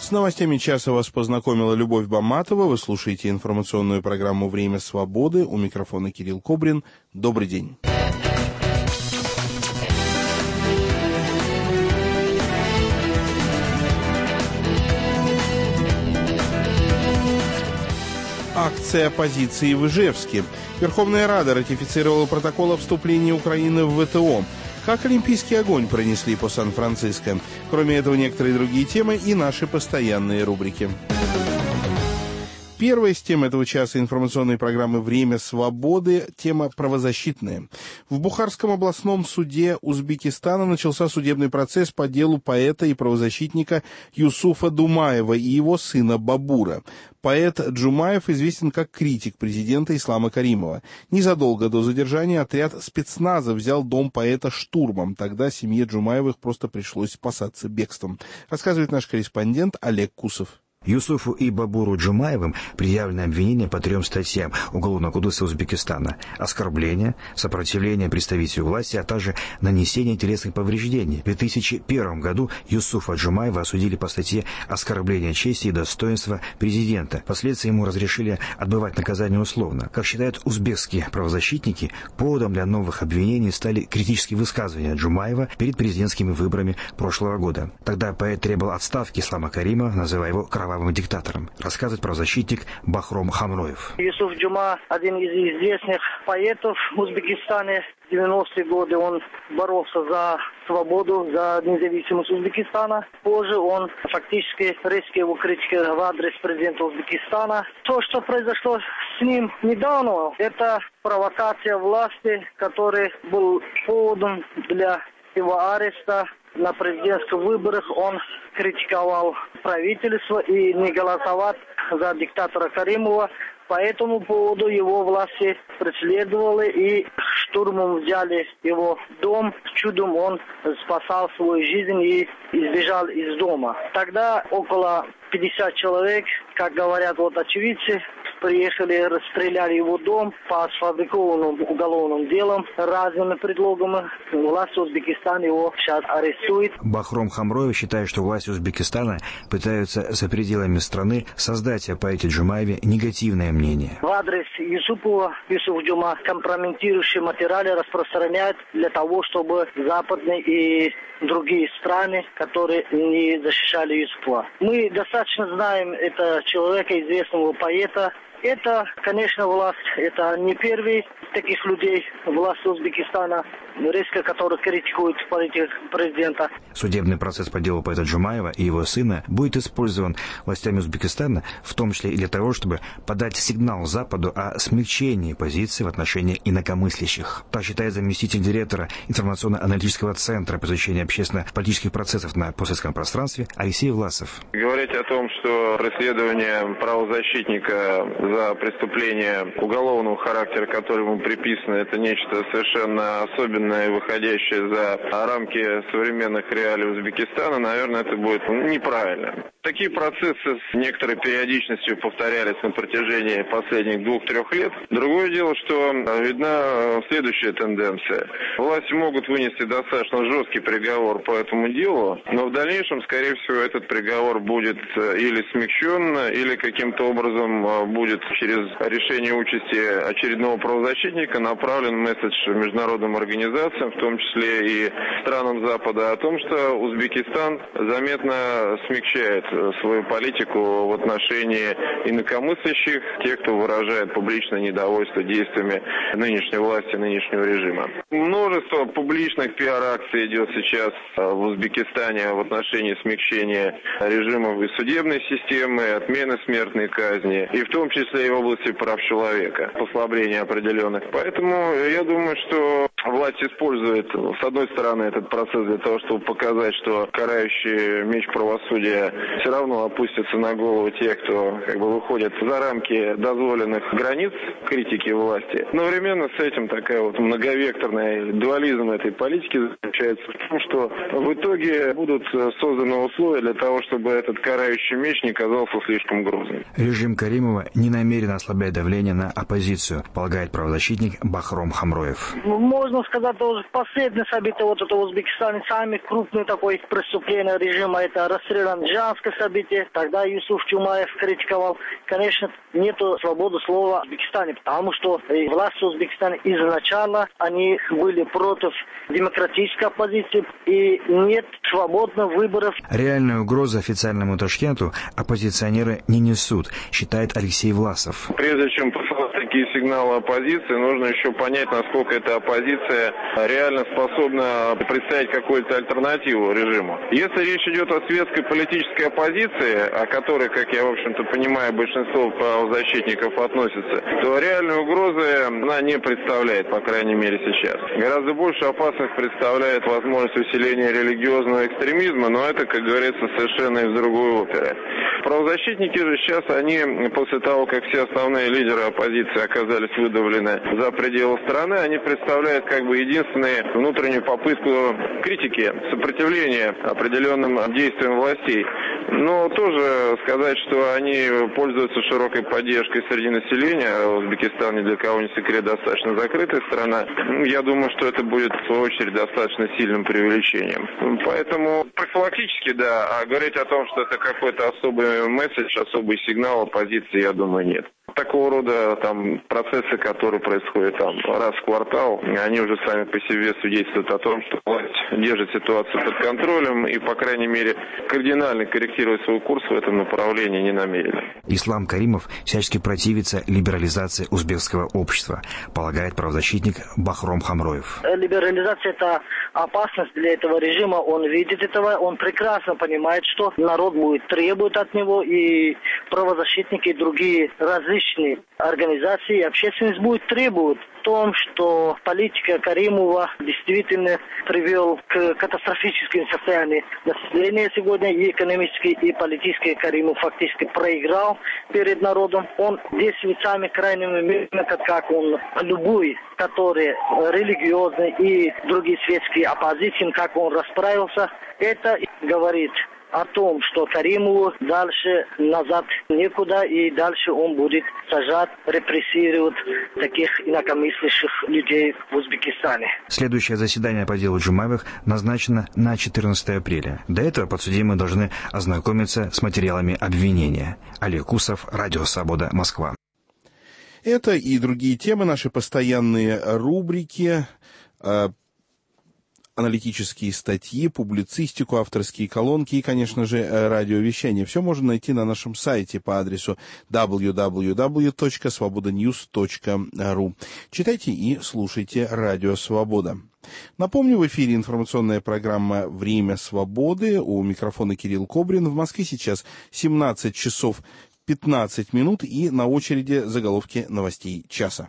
С новостями часа вас познакомила Любовь Баматова. Вы слушаете информационную программу «Время свободы». У микрофона Кирилл Кобрин. Добрый день. Акция оппозиции в Ижевске. Верховная Рада ратифицировала протокол о вступлении Украины в ВТО. Как олимпийский огонь пронесли по Сан-Франциско. Кроме этого, некоторые другие темы и наши постоянные рубрики. Первая из тем этого часа информационной программы «Время свободы» – тема правозащитная. В Бухарском областном суде Узбекистана начался судебный процесс по делу поэта и правозащитника Юсуфа Думаева и его сына Бабура. Поэт Джумаев известен как критик президента Ислама Каримова. Незадолго до задержания отряд спецназа взял дом поэта штурмом. Тогда семье Джумаевых просто пришлось спасаться бегством. Рассказывает наш корреспондент Олег Кусов. Юсуфу и Бабуру Джумаевым предъявлены обвинения по 3 статьям Уголовного кодекса Узбекистана: оскорбление, сопротивление представителю власти, а также нанесение телесных повреждений. В 2001 году Юсуфа Джумаева осудили по статье оскорбление чести и достоинства президента. Впоследствии ему разрешили отбывать наказание условно. Как считают узбекские правозащитники, поводом для новых обвинений стали критические высказывания Джумаева перед президентскими выборами прошлого года. Тогда поэт требовал отставки Ислама Каримова, называя его кровавым диктатором, рассказывает правозащитник Бахром Хамроев. Юсуф Джума – один из известных поэтов в Узбекистане. В 90-е годы он боролся за свободу, за независимость Узбекистана. Позже он фактически резко его критика в адрес президента Узбекистана. То, что произошло с ним недавно, это провокация власти, который был поводом для его ареста. На президентских выборах он критиковал правительство и не голосовал за диктатора Каримова. По этому поводу его власти преследовали и штурмом взяли его дом. Чудом он спасал свою жизнь и избежал из дома. Тогда около 50 человек, как говорят очевидцы, приехали, расстреляли его дом по сфабрикованным уголовным делам, разными предлогами. Власть Узбекистана его сейчас арестует. Бахром Хамроев считает, что власти Узбекистана пытаются за пределами страны создать о поэте Джумаеве негативное мнение. В адрес Юсуф Джума компрометирующие материалы распространяют для того, чтобы западные и другие страны, которые не защищали Юсуфа. Мы достаточно знаем этого человека, известного поэта. Это, конечно, власть, это не первый таких людей, власть Узбекистана, резко, которые критикуют политику президента. Судебный процесс по делу поэта Джумаева и его сына будет использован властями Узбекистана, в том числе и для того, чтобы подать сигнал Западу о смягчении позиции в отношении инакомыслящих. Так считает заместитель директора информационно-аналитического центра по изучению общественно-политических процессов на постсоветском пространстве Алексей Власов. Говорить о том, что преследование правозащитника за преступление уголовного характера, которое ему приписано, это нечто совершенно особенное, выходящее за рамки современных реалий Узбекистана, наверное, это будет неправильно. Такие процессы с некоторой периодичностью повторялись на протяжении последних 2-3 лет. Другое дело, что видна следующая тенденция. Власти могут вынести достаточно жесткий приговор по этому делу, но в дальнейшем, скорее всего, этот приговор будет или смягчен, или каким-то образом будет через решение участи очередного правозащитника направлен месседж международным организациям, в том числе и странам Запада, о том, что Узбекистан заметно смягчает свою политику в отношении инакомыслящих, тех, кто выражает публичное недовольство действиями нынешней власти, нынешнего режима. Множество публичных пиар-акций идет сейчас в Узбекистане в отношении смягчения режимов и судебной системы, отмены смертной казни, и в том числе и в области прав человека, послабления определенных. Поэтому я думаю, что власть использует, с одной стороны, этот процесс для того, чтобы показать, что карающий меч правосудия все равно опустится на голову тех, кто выходит за рамки дозволенных границ критики власти. Одновременно с этим такая многовекторная дуализм этой политики заключается в том, что в итоге будут созданы условия для того, чтобы этот карающий меч не казался слишком грозным. Режим Каримова не намерен ослаблять давление на оппозицию, полагает правозащитник Бахром Хамроев. Можно сказать, что последнее событие вот это в Узбекистане, самое крупное такое преступление режима, это расстрел Анджанское событие. Тогда Юсуф Чумаев критиковал. Конечно, нету свободы слова в Узбекистане, потому что власти в Узбекистане изначально они были против демократической оппозиции, и нет свободных выборов. Реальную угрозу официальному Ташкенту оппозиционеры не несут, считает Алексей Власов. Прежде чем посылать такие сигналы оппозиции, нужно еще понять, насколько эта оппозиция реально способна представить какую-то альтернативу режиму. Если речь идет о светской политической оппозиции, о которой, как я, в общем-то, понимаю, большинство правозащитников относится, то реальной угрозы она не представляет, по крайней мере, сейчас. Гораздо больше опасность представляет возможность усиления религиозного экстремизма, но это, как говорится, совершенно из другой оперы. Правозащитники же сейчас, они, после того, как все основные лидеры оппозиции оказались выдавлены за пределы страны, они представляют как бы единственную внутреннюю попытку критики, сопротивления определенным действиям властей. Но тоже сказать, что они пользуются широкой поддержкой среди населения, Узбекистан ни для кого не секрет, достаточно закрытая страна, я думаю, что это будет, в свою очередь, достаточно сильным преувеличением. Поэтому профилактически, да, а говорить о том, что это какой-то особый месседж, особый сигнал оппозиции, я думаю, нет. Такого рода там процессы, которые происходят там раз в квартал, они уже сами по себе свидетельствуют о том, что власть держит ситуацию под контролем и, по крайней мере, кардинально корректировать свой курс в этом направлении не намерена. Ислам Каримов всячески противится либерализации узбекского общества, полагает правозащитник Бахром Хамроев. Либерализация – это опасность для этого режима. Он видит этого, он прекрасно понимает, что народ будет требовать от него, и правозащитники, и другие различные организации, общественность будет требовать в том, что политика Каримова действительно привел к катастрофическому состоянию населения сегодня, и экономически, и политически Каримов фактически проиграл перед народом. Он действует самыми крайними мерами, как он любой, который религиозный и другие светские оппозиции, как он расправился. Это говорит о том, что Каримову дальше назад некуда, и дальше он будет сажать, репрессировать таких инакомыслящих людей в Узбекистане. Следующее заседание по делу Джумаевых назначено на 14 апреля. До этого подсудимые должны ознакомиться с материалами обвинения. Олег Кусов, Радио Свобода, Москва. Это и другие темы, наши постоянные рубрики, аналитические статьи, публицистику, авторские колонки и, конечно же, радиовещание. Все можно найти на нашем сайте по адресу www.svobodanews.ru. Читайте и слушайте Радио Свобода. Напомню, в эфире информационная программа «Время свободы». У микрофона Кирилл Кобрин. В Москве сейчас 17 часов 15 минут и на очереди заголовки новостей часа.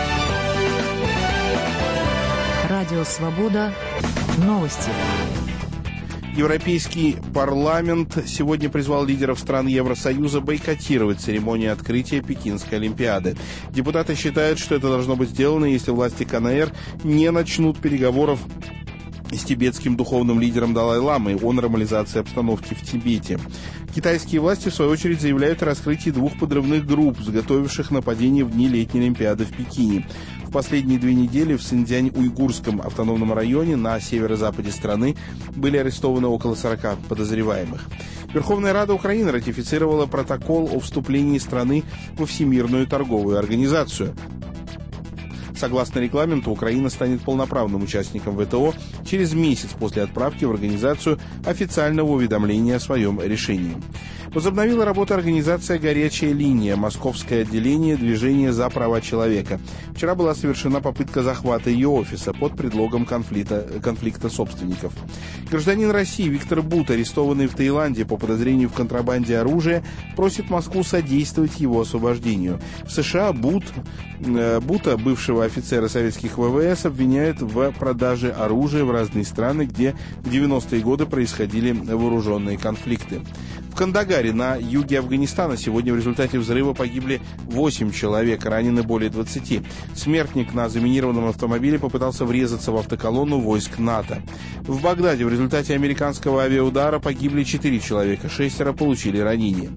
Радио «Свобода». Новости. Европейский парламент сегодня призвал лидеров стран Евросоюза бойкотировать церемонию открытия Пекинской Олимпиады. Депутаты считают, что это должно быть сделано, если власти КНР не начнут переговоров с тибетским духовным лидером Далай-ламой о нормализации обстановки в Тибете. Китайские власти, в свою очередь, заявляют о раскрытии 2 подрывных групп, заготовивших нападение в дни летней Олимпиады в Пекине. В последние 2 недели в Синьцзянь-Уйгурском автономном районе на северо-западе страны были арестованы около 40 подозреваемых. Верховная Рада Украины ратифицировала протокол о вступлении страны во Всемирную торговую организацию. Согласно регламенту, Украина станет полноправным участником ВТО через месяц после отправки в организацию официального уведомления о своем решении. Возобновила работу организация «Горячая линия», московское отделение движения за права человека. Вчера была совершена попытка захвата ее офиса под предлогом конфликта собственников. Гражданин России Виктор Бут, арестованный в Таиланде по подозрению в контрабанде оружия, просит Москву содействовать его освобождению. В США Бута, бывшего офицера советских ВВС, обвиняют в продаже оружия в разные страны, где в 90-е годы происходили вооруженные конфликты. В Кандагаре на юге Афганистана сегодня в результате взрыва погибли 8 человек, ранены более 20. Смертник на заминированном автомобиле попытался врезаться в автоколонну войск НАТО. В Багдаде в результате американского авиаудара погибли 4 человека, 6 получили ранения.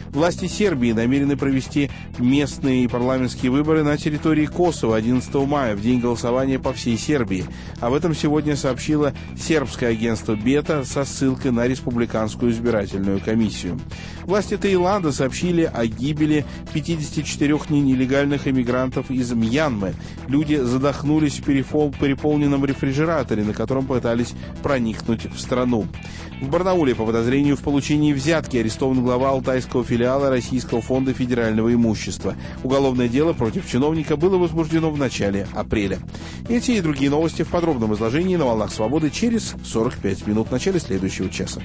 Власти Сербии намерены провести местные и парламентские выборы на территории Косово 11 мая, в день голосования по всей Сербии. Об этом сегодня сообщило сербское агентство «Бета» со ссылкой на Республиканскую избирательную комиссию. Власти Таиланда сообщили о гибели 54 нелегальных иммигрантов из Мьянмы. Люди задохнулись в переполненном рефрижераторе, на котором пытались проникнуть в страну. В Барнауле по подозрению в получении взятки арестован глава алтайского филиала Российского фонда федерального имущества. Уголовное дело против чиновника было возбуждено в начале апреля. Эти и другие новости в подробном изложении на «Волнах Свободы» через 45 минут в начале следующего часа.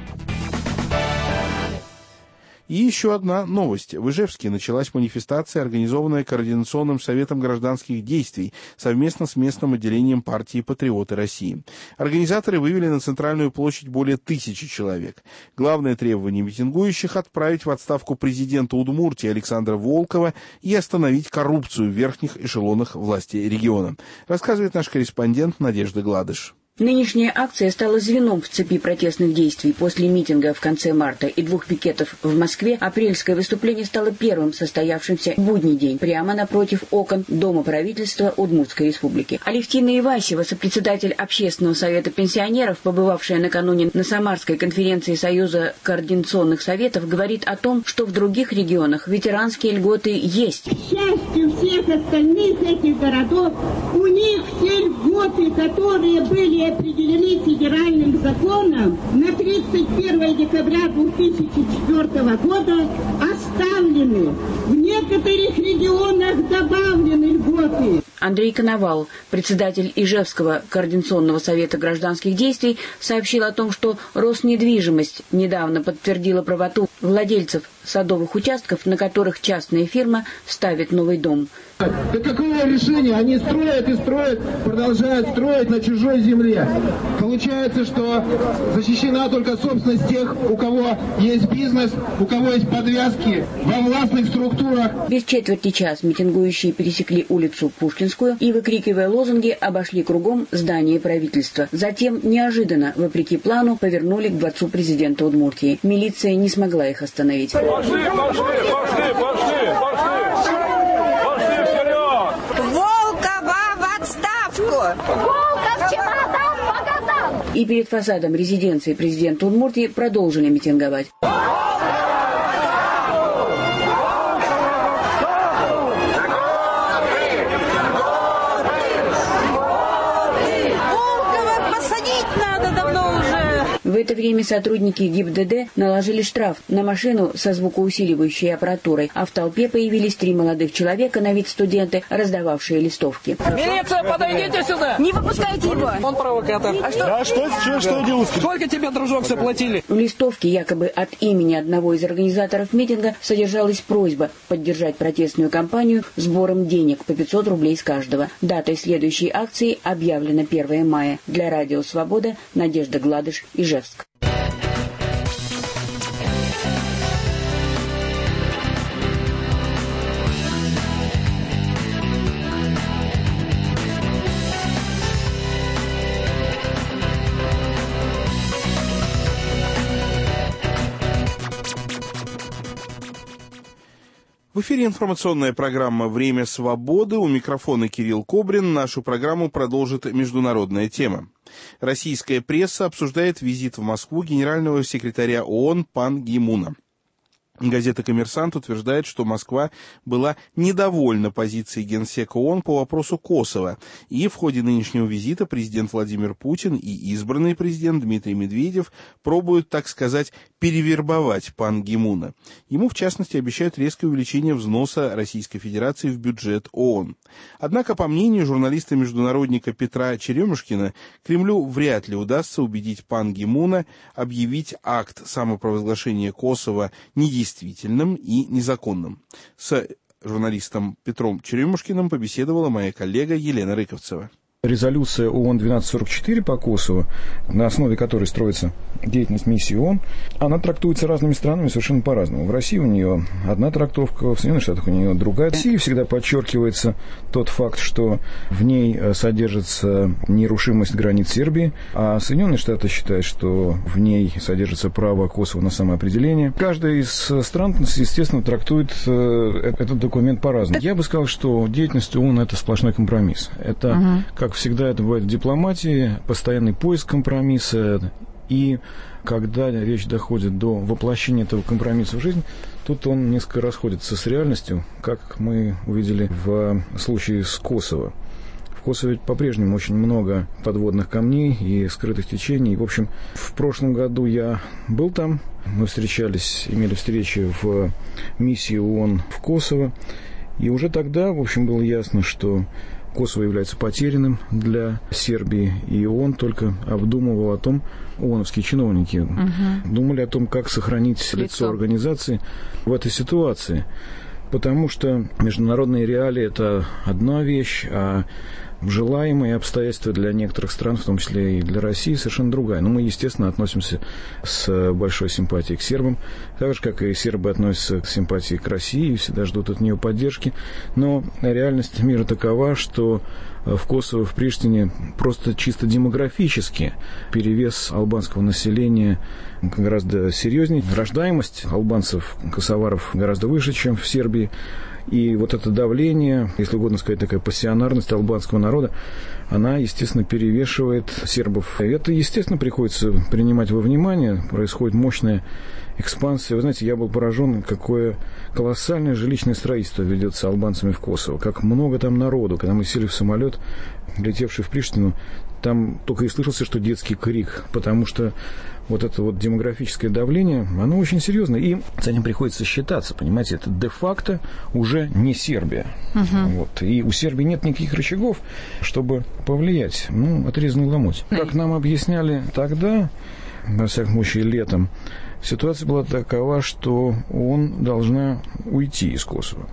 И еще одна новость. В Ижевске началась манифестация, организованная Координационным советом гражданских действий совместно с местным отделением партии «Патриоты России». Организаторы вывели на центральную площадь более 1000 человек. Главное требование митингующих – отправить в отставку президента Удмуртии Александра Волкова и остановить коррупцию в верхних эшелонах власти региона. Рассказывает наш корреспондент Надежда Гладыш. Нынешняя акция стала звеном в цепи протестных действий. После митинга в конце марта и 2 пикетов в Москве апрельское выступление стало первым состоявшимся в будний день прямо напротив окон Дома правительства Удмуртской республики. Алевтина Ивасева, сопредседатель Общественного совета пенсионеров, побывавшая накануне на Самарской конференции Союза координационных советов, говорит о том, что в других регионах ветеранские льготы есть. К счастью всех остальных этих городов, у них все льготы, которые были определены федеральным законом на 31 декабря 2004 года, оставлены. В некоторых регионах добавлены льготы. Андрей Коновал, председатель Ижевского координационного совета гражданских действий, сообщил о том, что Роснедвижимость недавно подтвердила правоту владельцев садовых участков, на которых частная фирма ставит новый дом. Да какое решение? Они строят и строят, продолжают строить на чужой земле. Получается, что защищена только собственность тех, у кого есть бизнес, у кого есть подвязки во властных структурах. Без четверти час митингующие пересекли улицу Пушкинскую и, выкрикивая лозунги, обошли кругом здание правительства. Затем, неожиданно, вопреки плану, повернули к дворцу президента Удмуртии. Милиция не смогла их остановить. Пошли вперед! Волкова в отставку! Волков чемодан показал! И перед фасадом резиденции президента Удмуртии продолжили митинговать. В это время сотрудники ГИБДД наложили штраф на машину со звукоусиливающей аппаратурой, а в толпе появились 3 молодых человека, на вид студенты, раздававшие листовки. Милиция, подойдите сюда! Не выпускайте его! Он провокатор. Что делать? Сколько тебе, дружок, заплатили? В листовке якобы от имени одного из организаторов митинга содержалась просьба поддержать протестную кампанию сбором денег по 500 рублей с каждого. Датой следующей акции объявлена 1 мая. Для Радио Свобода Надежда Гладыш, Ижевск. В эфире информационная программа «Время свободы». У микрофона Кирилл Кобрин. Нашу программу продолжит международная тема. Российская пресса обсуждает визит в Москву генерального секретаря ООН Пан Ги Муна. Газета «Коммерсант» утверждает, что Москва была недовольна позицией генсека ООН по вопросу Косово, и в ходе нынешнего визита президент Владимир Путин и избранный президент Дмитрий Медведев пробуют, так сказать, перевербовать Пан Ги Муна. Ему, в частности, обещают резкое увеличение взноса Российской Федерации в бюджет ООН. Однако, по мнению журналиста-международника Петра Черемушкина, Кремлю вряд ли удастся убедить Пан Ги Муна объявить акт самопровозглашения Косово недействительным и незаконным. С журналистом Петром Черемушкиным побеседовала моя коллега Елена Рыковцева. Резолюция ООН 1244 по Косово, на основе которой строится деятельность миссии ООН, она трактуется разными странами совершенно по-разному. В России у нее одна трактовка, в Соединенных Штатах у нее другая. В России всегда подчеркивается тот факт, что в ней содержится нерушимость границ Сербии, а Соединенные Штаты считают, что в ней содержится право Косово на самоопределение. Каждая из стран, естественно, трактует этот документ по-разному. Я бы сказал, что деятельность ООН – это сплошной компромисс. Это, как всегда это бывает в дипломатии, постоянный поиск компромисса. И когда речь доходит до воплощения этого компромисса в жизнь, тут он несколько расходится с реальностью, как мы увидели в случае с Косово. В Косово по-прежнему очень много подводных камней и скрытых течений. В общем, в прошлом году я был там, мы встречались, имели встречи в миссии ООН в Косово, и уже тогда, в общем, было ясно, что Косово является потерянным для Сербии, и ООН только обдумывал о том, ООНовские чиновники думали о том, как сохранить лицо организации в этой ситуации. Потому что международные реалии – это одна вещь, а желаемые обстоятельства для некоторых стран, в том числе и для России, совершенно другая. Но мы, естественно, относимся с большой симпатией к сербам, так же, как и сербы относятся к симпатии к России и всегда ждут от нее поддержки. Но реальность мира такова, что в Косово, в Приштине просто чисто демографически перевес албанского населения гораздо серьезнее. Рождаемость албанцев, косоваров гораздо выше, чем в Сербии. И вот это давление, если угодно сказать, такая пассионарность албанского народа, она, естественно, перевешивает сербов. И это, естественно, приходится принимать во внимание. Происходит мощная экспансия. Вы знаете, я был поражен, какое колоссальное жилищное строительство ведется албанцами в Косово. Как много там народу. Когда мы сели в самолет, летевший в Приштину, там только и слышался, что детский крик, потому что вот это вот демографическое давление, оно очень серьезное, и с этим приходится считаться, понимаете, это де-факто уже не Сербия. Вот. И у Сербии нет никаких рычагов, чтобы повлиять. Отрезанный ломоть. Как нам объясняли тогда, во всяком случае летом, ситуация была такова, что ООН должна уйти из Косово,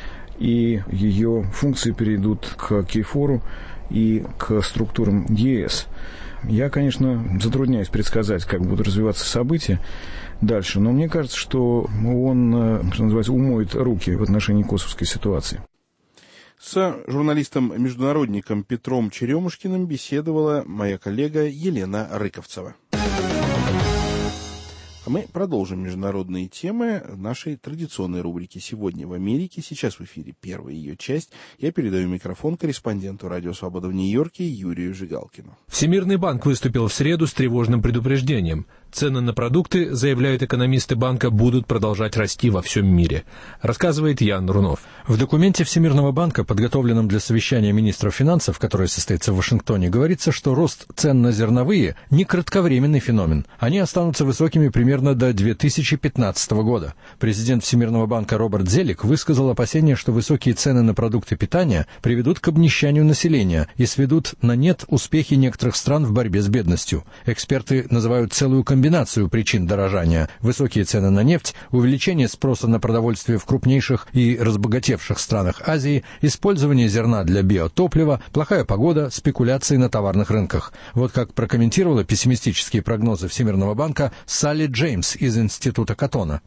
и ее функции перейдут к КФОРу и к структурам ЕС. Я, конечно, затрудняюсь предсказать, как будут развиваться события дальше, но мне кажется, что он, что называется, умоет руки в отношении косовской ситуации. С журналистом-международником Петром Черемушкиным беседовала моя коллега Елена Рыковцева. А мы продолжим международные темы нашей традиционной рубрики «Сегодня в Америке». Сейчас в эфире первая ее часть. Я передаю микрофон корреспонденту «Радио Свобода» в Нью-Йорке Юрию Жигалкину. Всемирный банк выступил в среду с тревожным предупреждением. Цены на продукты, заявляют экономисты банка, будут продолжать расти во всем мире. Рассказывает Ян Рунов. В документе Всемирного банка, подготовленном для совещания министров финансов, которое состоится в Вашингтоне, говорится, что рост цен на зерновые – не кратковременный феномен. Они останутся высокими примерно до 2015 года. Президент Всемирного банка Роберт Зелик высказал опасения, что высокие цены на продукты питания приведут к обнищанию населения и сведут на нет успехи некоторых стран в борьбе с бедностью. Эксперты называют целую комбинацию причин дорожания: высокие цены на нефть, увеличение спроса на продовольствие в крупнейших и разбогатевших странах Азии, использование зерна для биотоплива, плохая погода, спекуляции на товарных рынках. Вот как прокомментировала пессимистические прогнозы Всемирного банка Салли Джеймс из Института Коттона.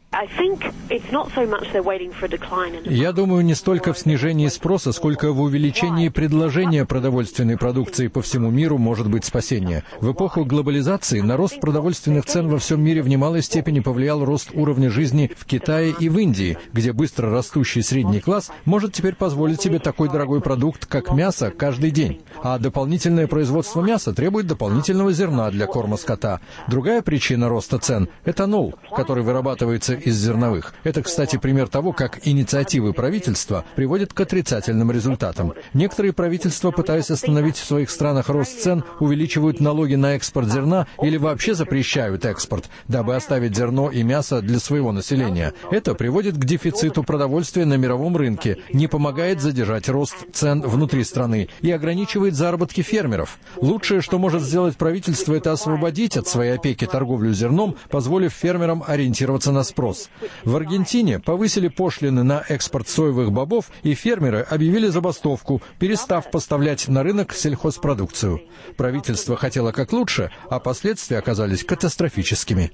Я думаю, не столько в снижении спроса, сколько в увеличении предложения продовольственной продукции по всему миру может быть спасение. В эпоху глобализации на рост продовольственных цен во всем мире в немалой степени повлиял рост уровня жизни в Китае и в Индии, где быстро растущий средний класс может теперь позволить себе такой дорогой продукт, как мясо, каждый день. А дополнительное производство мяса требует дополнительного зерна для корма скота. Другая причина роста цен – этанол, который вырабатывается из зерновых. Это, кстати, пример того, как инициативы правительства приводят к отрицательным результатам. Некоторые правительства, пытаясь остановить в своих странах рост цен, увеличивают налоги на экспорт зерна или вообще запрещают экспорт, дабы оставить зерно и мясо для своего населения. Это приводит к дефициту продовольствия на мировом рынке, не помогает задержать рост цен внутри страны и ограничивает заработки фермеров. Лучшее, что может сделать правительство, это освободить от своей опеки торговлю зерном, позволив фермерам ориентироваться на спрос. В Аргентине повысили пошлины на экспорт соевых бобов, и фермеры объявили забастовку, перестав поставлять на рынок сельхозпродукцию. Правительство хотело как лучше, а последствия оказались катастрофическими. катастрофическими.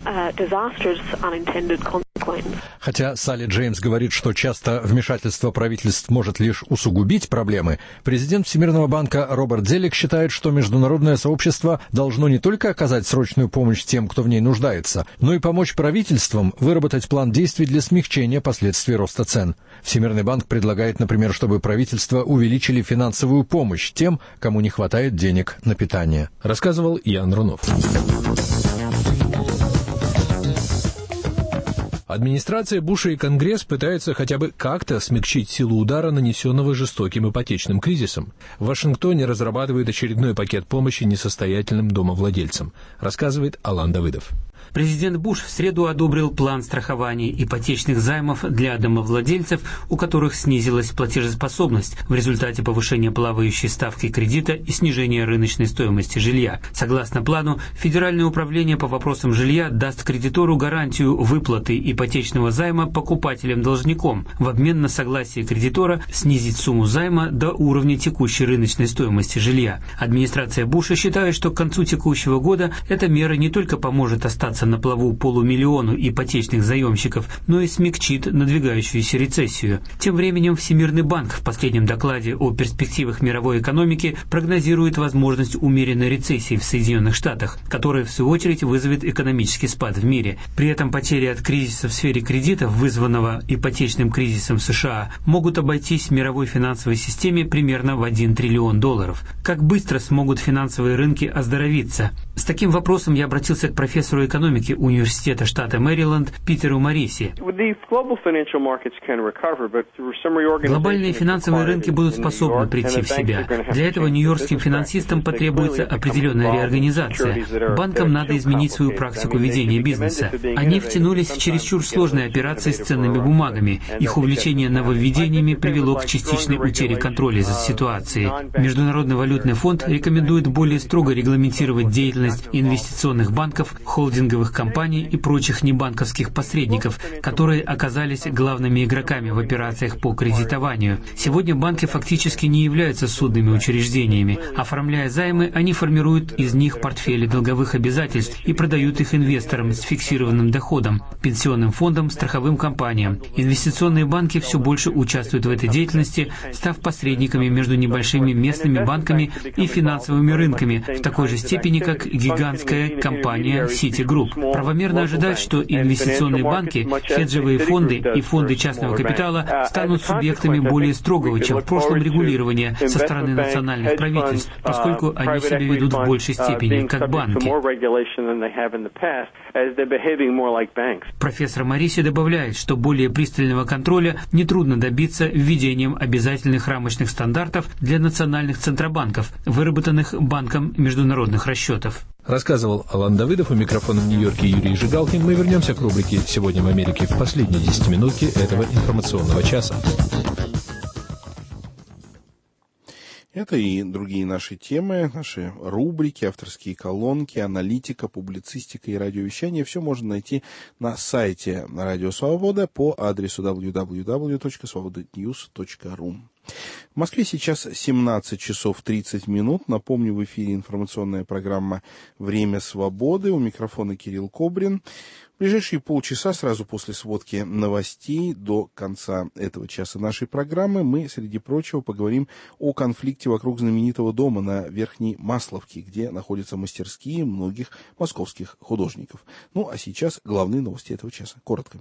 Хотя Салли Джеймс говорит, что часто вмешательство правительств может лишь усугубить проблемы, президент Всемирного банка Роберт Зелик считает, что международное сообщество должно не только оказать срочную помощь тем, кто в ней нуждается, но и помочь правительствам выработать план действий для смягчения последствий роста цен. Всемирный банк предлагает, например, чтобы правительства увеличили финансовую помощь тем, кому не хватает денег на питание. Рассказывал Ян Рунов. Администрация Буша и Конгресс пытаются хотя бы как-то смягчить силу удара, нанесенного жестоким ипотечным кризисом. В Вашингтоне разрабатывают очередной пакет помощи несостоятельным домовладельцам, рассказывает Алан Давыдов. Президент Буш в среду одобрил план страхования ипотечных займов для домовладельцев, у которых снизилась платежеспособность в результате повышения плавающей ставки кредита и снижения рыночной стоимости жилья. Согласно плану, Федеральное управление по вопросам жилья даст кредитору гарантию выплаты ипотечного займа покупателям-должником в обмен на согласие кредитора снизить сумму займа до уровня текущей рыночной стоимости жилья. Администрация Буша считает, что к концу текущего года эта мера не только поможет остаться на плаву полумиллиону ипотечных заемщиков, но и смягчит надвигающуюся рецессию. Тем временем Всемирный банк в последнем докладе о перспективах мировой экономики прогнозирует возможность умеренной рецессии в Соединенных Штатах, которая в свою очередь вызовет экономический спад в мире. При этом потери от кризиса в сфере кредитов, вызванного ипотечным кризисом в США, могут обойтись в мировой финансовой системе примерно в $1 триллион. Как быстро смогут финансовые рынки оздоровиться? С таким вопросом я обратился к профессору экономики Университета штата Мэриленд Питеру Мариси. Глобальные финансовые рынки будут способны прийти в себя. Для этого нью-йоркским финансистам потребуется определенная реорганизация. Банкам надо изменить свою практику ведения бизнеса. Они втянулись в чересчур сложные операции с ценными бумагами. Их увлечение нововведениями привело к частичной утере контроля за ситуацией. Международный валютный фонд рекомендует более строго регламентировать деятельность инвестиционных банков, холдинговых компаний и прочих небанковских посредников, которые оказались главными игроками в операциях по кредитованию. Сегодня банки фактически не являются судными учреждениями. Оформляя займы, они формируют из них портфели долговых обязательств и продают их инвесторам с фиксированным доходом, пенсионным фондам, страховым компаниям. Инвестиционные банки все больше участвуют в этой деятельности, став посредниками между небольшими местными банками и финансовыми рынками в такой же степени, как гигантская компания Citigroup. Правомерно ожидать, что инвестиционные банки, хеджевые фонды и фонды частного капитала станут субъектами более строгого, чем в прошлом, регулирования со стороны национальных правительств, поскольку они себя ведут в большей степени как банки. Профессор Мариси добавляет, что более пристального контроля нетрудно добиться введением обязательных рамочных стандартов для национальных центробанков, выработанных Банком международных расчетов. Рассказывал Алан Давыдов, у микрофона в Нью-Йорке Юрий Жигалкин. Мы вернемся к рубрике «Сегодня в Америке» в последней 10-минутке этого информационного часа. Это и другие наши темы, наши рубрики, авторские колонки, аналитика, публицистика и радиовещание. Все можно найти на сайте Радио Свобода по адресу www.svobodanews.ru. В Москве сейчас 17 часов 30 минут. Напомню, в эфире информационная программа «Время свободы». У микрофона Кирилл Кобрин. В ближайшие полчаса, сразу после сводки новостей, до конца этого часа нашей программы, мы, среди прочего, поговорим о конфликте вокруг знаменитого дома на Верхней Масловке, где находятся мастерские многих московских художников. Ну, а сейчас главные новости этого часа. Коротко.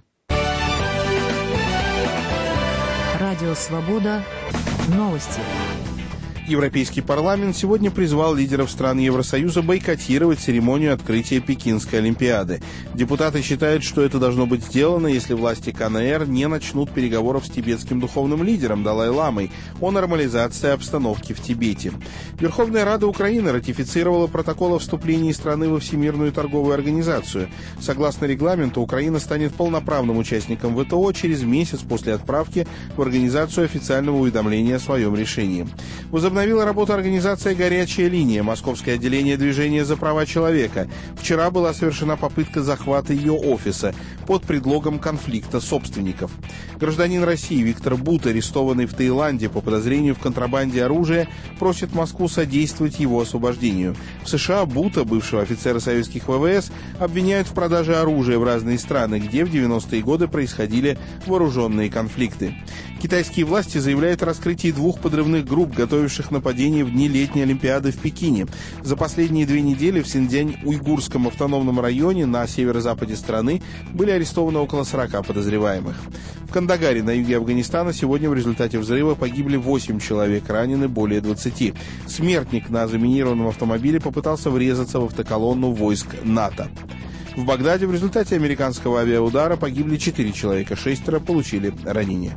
Радио «Свобода». Новости. Европейский парламент сегодня призвал лидеров стран Евросоюза бойкотировать церемонию открытия Пекинской Олимпиады. Депутаты считают, что это должно быть сделано, если власти КНР не начнут переговоров с тибетским духовным лидером Далай-ламой о нормализации обстановки в Тибете. Верховная Рада Украины ратифицировала протокол о вступлении страны во Всемирную торговую организацию. Согласно регламенту, Украина станет полноправным участником ВТО через месяц после отправки в организацию официального уведомления о своем решении. Возобновила работу организация «Горячая линия», московское отделение движения за права человека. Вчера была совершена попытка захвата ее офиса под предлогом конфликта собственников. Гражданин России Виктор Бут, арестованный в Таиланде по подозрению в контрабанде оружия, просит Москву содействовать его освобождению. В США Бута, бывшего офицера советских ВВС, обвиняют в продаже оружия в разные страны, где в 90-е годы происходили вооруженные конфликты. Китайские власти заявляют о раскрытии 2 подрывных групп, готовивших нападение в дни летней Олимпиады в Пекине. За последние 2 недели в Синьцзянь-Уйгурском автономном районе на северо-западе страны были арестованы около 40 подозреваемых. В Кандагаре на юге Афганистана сегодня в результате взрыва погибли 8 человек, ранены более 20. Смертник на заминированном автомобиле попытался врезаться в автоколонну войск НАТО. В Багдаде в результате американского авиаудара погибли 4 человека, 6 получили ранения.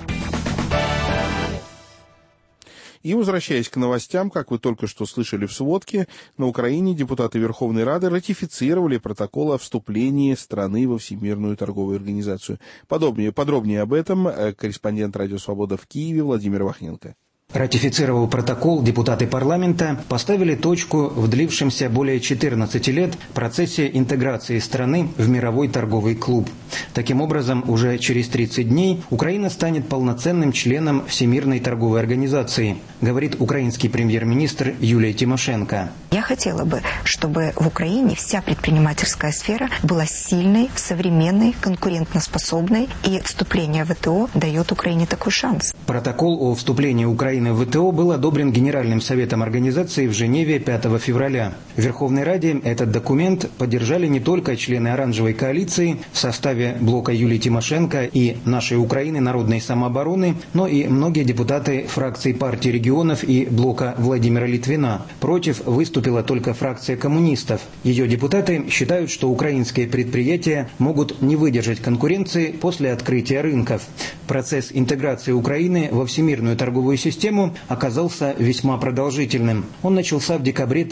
И, возвращаясь к новостям, как вы только что слышали в сводке, на Украине депутаты Верховной Рады ратифицировали протокол о вступлении страны во Всемирную торговую организацию. Подробнее об этом корреспондент «Радио Свобода» в Киеве Владимир Вахненко. Ратифицировав протокол, депутаты парламента поставили точку в длившемся более 14 лет процессе интеграции страны в мировой торговый клуб. Таким образом, уже через 30 дней Украина станет полноценным членом Всемирной торговой организации, говорит украинский премьер-министр Юлия Тимошенко. Я хотела бы, чтобы в Украине вся предпринимательская сфера была сильной, современной, конкурентоспособной, и вступление в ВТО дает Украине такой шанс. Протокол о вступлении Украины в ВТО был одобрен Генеральным советом организации в Женеве 5 февраля. В Верховной Раде этот документ поддержали не только члены Оранжевой коалиции в составе блока Юлии Тимошенко и «Нашей Украины» народной самообороны, но и многие депутаты фракций партии регионов и блока Владимира Литвина. Против выступила только фракция коммунистов. Ее депутаты считают, что украинские предприятия могут не выдержать конкуренции после открытия рынков. Процесс интеграции Украины во всемирную торговую систему оказался весьма продолжительным. Он начался в декабре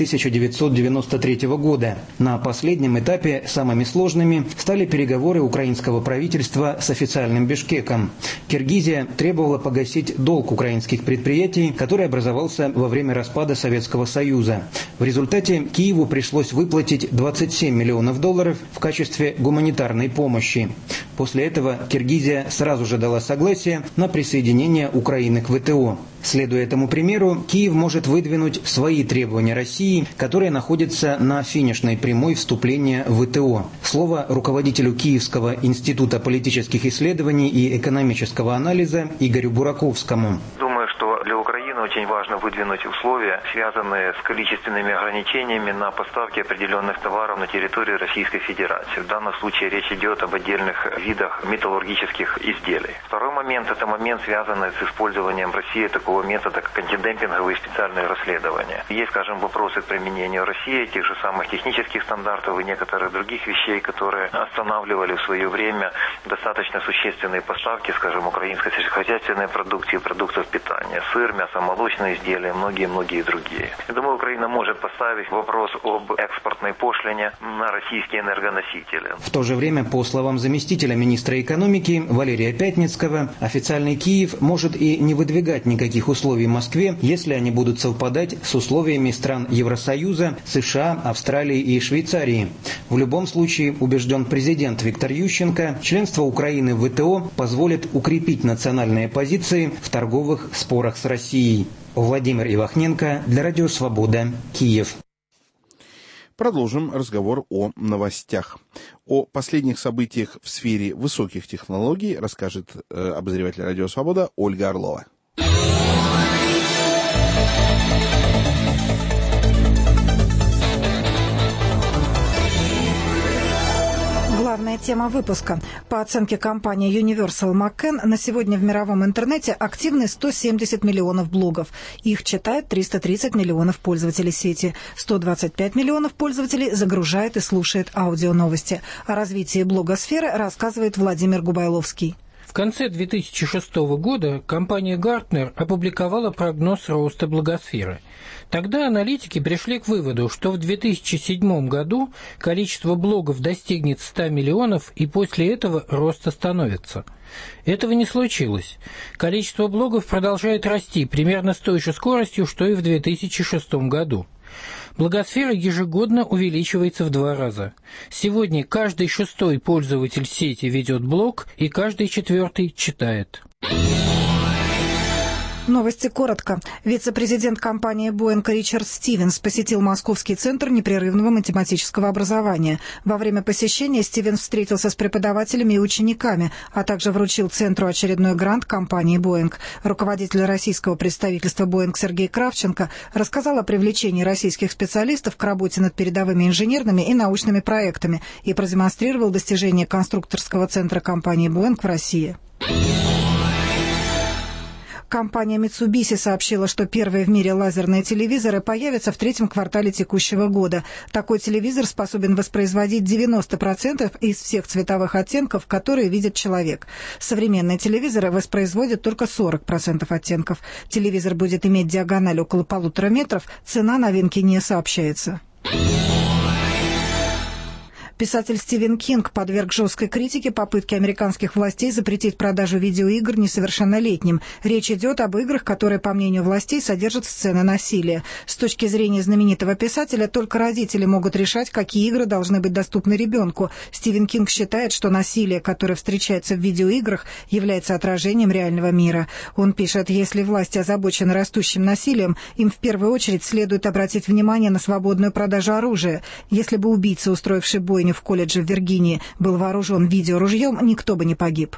1993 года. На последнем этапе самыми сложными стали переговоры украинского правительства с официальным Бишкеком. Киргизия требовала погасить долг украинских предприятий, который образовался во время распада Советского Союза. В результате Киеву пришлось выплатить $27 миллионов в качестве гуманитарной помощи. После этого Киргизия сразу же дала согласие на присоединение Украины к ВТО. Следуя этому примеру, Киев может выдвинуть свои требования России, которые находятся на финишной прямой вступления в ВТО. Слово руководителю Киевского института политических исследований и экономического анализа Игорю Бураковскому. Что для Украины очень важно выдвинуть условия, связанные с количественными ограничениями на поставки определенных товаров на территории Российской Федерации. В данном случае речь идет об отдельных видах металлургических изделий. Второй момент – это момент, связанный с использованием России такого метода, как антидемпинговые специальные расследования. Есть, скажем, вопросы к применению России тех же самых технических стандартов и некоторых других вещей, которые останавливали в свое время достаточно существенные поставки, скажем, украинской сельскохозяйственной продукции и продуктов питания. Сыр, мясо, молочные изделия, многие другие. Я думаю, Украина может поставить вопрос об экспортной пошлине на российские энергоносители. В то же время, по словам заместителя министра экономики Валерия Пятницкого, официальный Киев может и не выдвигать никаких условий Москве, если они будут совпадать с условиями стран Евросоюза, США, Австралии и Швейцарии. В любом случае, убежден президент Виктор Ющенко, членство Украины в ВТО позволит укрепить национальные позиции в торговых спорах с Россией. Владимир Ивахненко для Радио Свобода, Киев. Продолжим разговор о новостях. О последних событиях в сфере высоких технологий расскажет обозреватель Радио Свобода Ольга Орлова. Главная тема выпуска. По оценке компании Universal McCann, на сегодня в мировом интернете активны 170 миллионов блогов. Их читают 330 миллионов пользователей сети. 125 миллионов пользователей загружает и слушает аудионовости. О развитии блогосферы рассказывает Владимир Губайловский. В конце 2006 года компания Gartner опубликовала прогноз роста блогосферы. Тогда аналитики пришли к выводу, что в 2007 году количество блогов достигнет 100 миллионов, и после этого рост остановится. Этого не случилось. Количество блогов продолжает расти примерно с той же скоростью, что и в 2006 году. Блогосфера ежегодно увеличивается в 2 раза. Сегодня каждый 6-й пользователь сети ведет блог, и каждый 4-й читает. Новости коротко. Вице-президент компании Boeing Ричард Стивенс посетил Московский центр непрерывного математического образования. Во время посещения Стивенс встретился с преподавателями и учениками, а также вручил центру очередной грант компании Boeing. Руководитель российского представительства Boeing Сергей Кравченко рассказал о привлечении российских специалистов к работе над передовыми инженерными и научными проектами и продемонстрировал достижения конструкторского центра компании Boeing в России. Компания Mitsubishi сообщила, что первые в мире лазерные телевизоры появятся в 3-м квартале текущего года. Такой телевизор способен воспроизводить 90% из всех цветовых оттенков, которые видит человек. Современные телевизоры воспроизводят только 40% оттенков. Телевизор будет иметь диагональ около 1,5 метров. Цена новинки не сообщается. Писатель Стивен Кинг подверг жесткой критике попытки американских властей запретить продажу видеоигр несовершеннолетним. Речь идет об играх, которые, по мнению властей, содержат сцены насилия. С точки зрения знаменитого писателя, только родители могут решать, какие игры должны быть доступны ребенку. Стивен Кинг считает, что насилие, которое встречается в видеоиграх, является отражением реального мира. Он пишет, если власти озабочены растущим насилием, им в первую очередь следует обратить внимание на свободную продажу оружия. Если бы убийца, устроивший бойню в колледже в Виргинии, был вооружен видеоружьем, никто бы не погиб.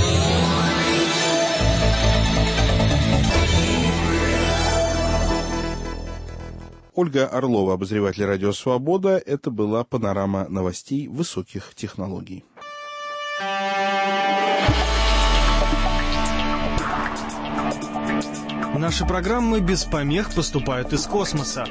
Ольга Орлова, обозреватель «Радио Свобода». Это была панорама новостей высоких технологий. Наши программы без помех поступают из космоса.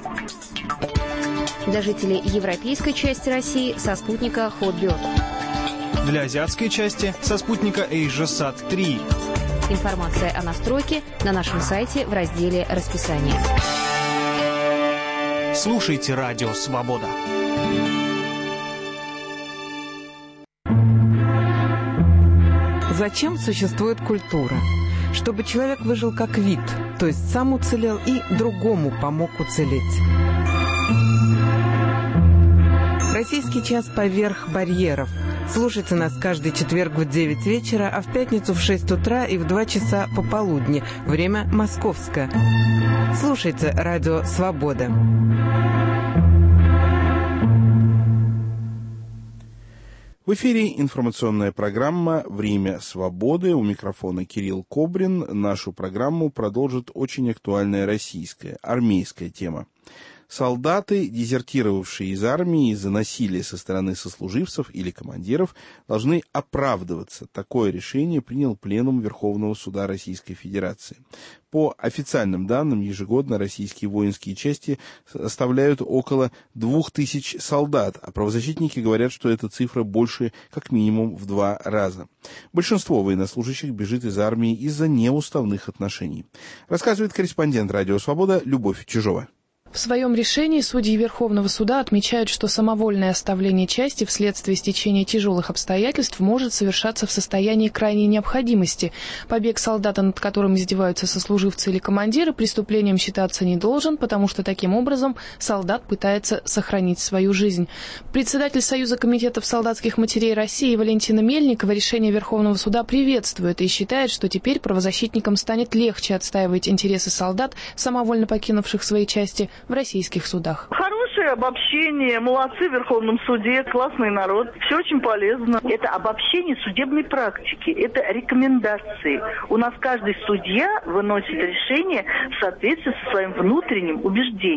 Для жителей европейской части России со спутника Hotbird. Для азиатской части со спутника AsiaSat-3. Информация о настройке на нашем сайте в разделе «Расписание». Слушайте «Радио Свобода». Зачем существует культура? Чтобы человек выжил как вид, то есть сам уцелел и другому помог уцелеть. Российский час поверх барьеров. Слушайте нас каждый четверг в 9 вечера, а в пятницу в 6 утра и в 2 часа пополудни. Время московское. Слушайте «Радио Свобода». В эфире информационная программа «Время свободы». У микрофона Кирилл Кобрин. Нашу программу продолжит очень актуальная российская, армейская тема. Солдаты, дезертировавшие из армии из-за насилия со стороны сослуживцев или командиров, должны оправдываться. Такое решение принял Пленум Верховного Суда Российской Федерации. По официальным данным, ежегодно российские воинские части составляют около 2000 солдат, а правозащитники говорят, что эта цифра больше как минимум в 2 раза. Большинство военнослужащих бежит из армии из-за неуставных отношений. Рассказывает корреспондент «Радио Свобода» Любовь Чижова. В своем решении судьи Верховного суда отмечают, что самовольное оставление части вследствие стечения тяжелых обстоятельств может совершаться в состоянии крайней необходимости. Побег солдата, над которым издеваются сослуживцы или командиры, преступлением считаться не должен, потому что таким образом солдат пытается сохранить свою жизнь. Председатель Союза комитетов солдатских матерей России Валентина Мельникова решение Верховного суда приветствует и считает, что теперь правозащитникам станет легче отстаивать интересы солдат, самовольно покинувших свои части, в российских судах. Хорошее обобщение, молодцы в Верховном суде, классный народ, все очень полезно. Это обобщение судебной практики, это рекомендации. У нас каждый судья выносит решение в соответствии со своим внутренним убеждением.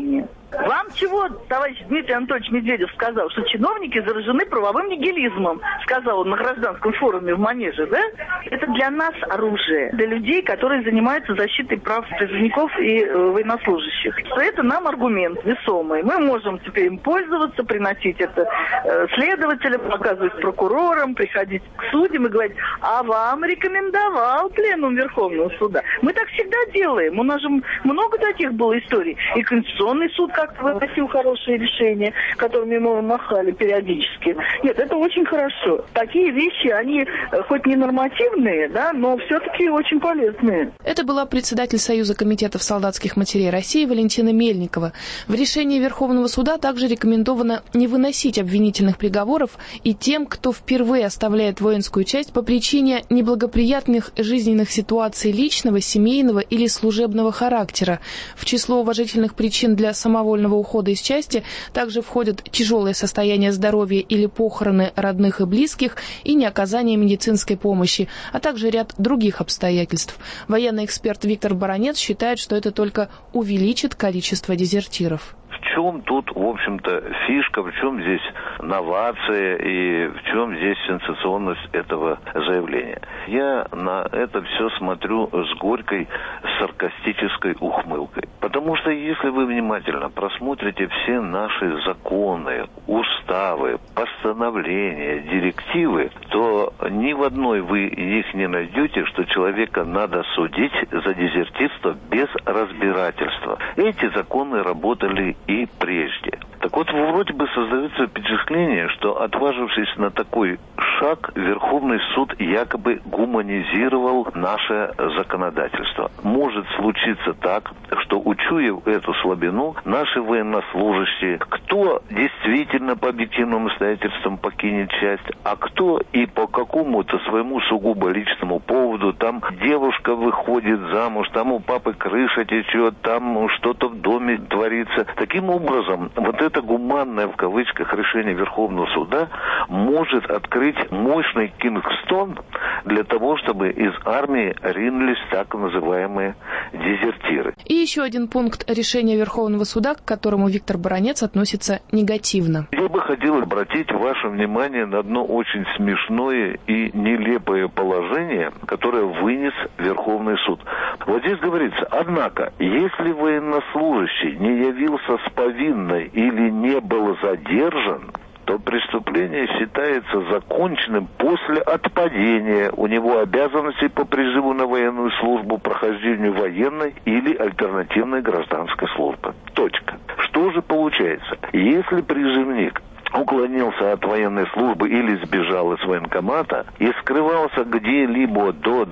Вам чего, товарищ Дмитрий Анатольевич Медведев сказал, что чиновники заражены правовым нигилизмом, сказал он на гражданском форуме в Манеже, да? Это для нас оружие, для людей, которые занимаются защитой прав призывников и военнослужащих. Это нам аргумент весомый. Мы можем теперь им пользоваться, приносить это следователям, показывать прокурорам, приходить к судьям и говорить, а вам рекомендовал пленум Верховного суда. Мы так всегда делаем. У нас же много таких было историй. И Конституционный суд как-то выносил хорошие решения, которыми мы махали периодически. Нет, это очень хорошо. Такие вещи, они хоть не нормативные, да, но все-таки очень полезные. Это была председатель Союза комитетов солдатских матерей России Валентина Мельникова. В решении Верховного суда также рекомендовано не выносить обвинительных приговоров и тем, кто впервые оставляет воинскую часть по причине неблагоприятных жизненных ситуаций личного, семейного или служебного характера. В число уважительных причин для самовольного ухода из части также входят тяжелое состояние здоровья или похороны родных и близких и неоказание медицинской помощи, а также ряд других обстоятельств. Военный эксперт Виктор Баранец считает, что это только увеличит количество дезертиров. В чем тут, в общем-то, фишка, в чем здесь новация и в чем здесь сенсационность этого заявления? Я на это все смотрю с горькой саркастической ухмылкой. Потому что если вы внимательно просмотрите все наши законы, уставы, постановления, директивы, то ни в одной вы их не найдете, что человека надо судить за дезертирство без разбирательства. Эти законы работали и прежде. Так вот, вроде бы создается впечатление, что, отважившись на такой шаг, Верховный суд якобы гуманизировал наше законодательство. Может случиться так, что, учуяв эту слабину, наши военнослужащие, кто действительно по объективным обстоятельствам покинет часть, а кто и по какому-то своему сугубо личному поводу, там девушка выходит замуж, там у папы крыша течет, там что-то в доме творится. Таким образом, вот это гуманное в кавычках решение Верховного суда может открыть мощный Кингстон для того, чтобы из армии ринулись так называемые дезертиры. И еще один пункт решения Верховного суда, к которому Виктор Баранец относится негативно. Я бы хотел обратить ваше внимание на одно очень смешное и нелепое положение, которое вынес Верховный суд. Вот здесь говорится, однако, если военнослужащий не явился с повинной или не был задержан, то преступление считается законченным после отпадения у него обязанностей по призыву на военную службу, прохождению военной или альтернативной гражданской службы. Точка. Что же получается? Если призывник уклонился от военной службы или сбежал из военкомата и скрывался где-либо до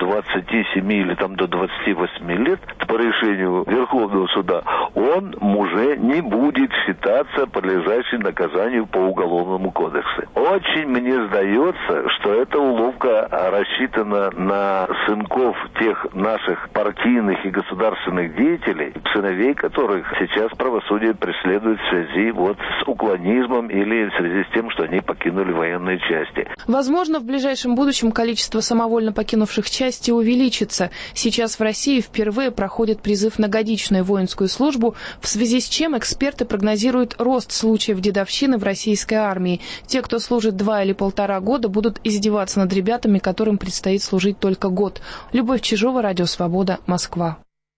27 или там до 28 лет по решению Верховного суда, он уже не будет считаться подлежащим наказанию по Уголовному кодексу. Очень мне сдается, что эта уловка рассчитана на сынков тех наших партийных и государственных деятелей, сыновей которых сейчас правосудие преследует в связи вот с уклонизмом или в связи с тем, что они покинули военные части. Возможно, в ближайшем будущем количество самовольно покинувших части увеличится. Сейчас в России впервые проходит призыв на годичную воинскую службу, в связи с чем эксперты прогнозируют рост случаев дедовщины в российской армии. Те, кто служит 2 или 1,5 года, будут издеваться над ребятами, которым предстоит служить только год. Любовь Чижова, Радио Свобода, Москва.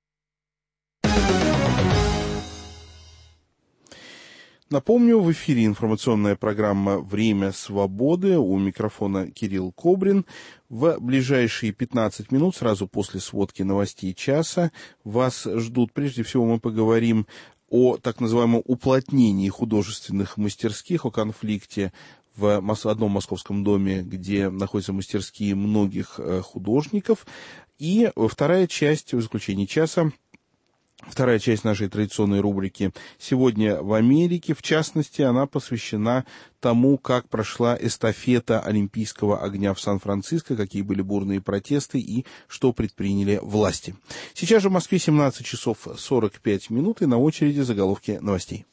Напомню, в эфире информационная программа «Время свободы». У микрофона Кирилл Кобрин. В ближайшие 15 минут, сразу после сводки новостей часа, вас ждут. Прежде всего мы поговорим о так называемом уплотнении художественных мастерских, о конфликте в одном московском доме, где находятся мастерские многих художников. И вторая часть, в заключении часа, вторая часть нашей традиционной рубрики «Сегодня в Америке». В частности, она посвящена тому, как прошла эстафета Олимпийского огня в Сан-Франциско, какие были бурные протесты и что предприняли власти. Сейчас же в Москве 17 часов 45 минут и на очереди заголовки новостей.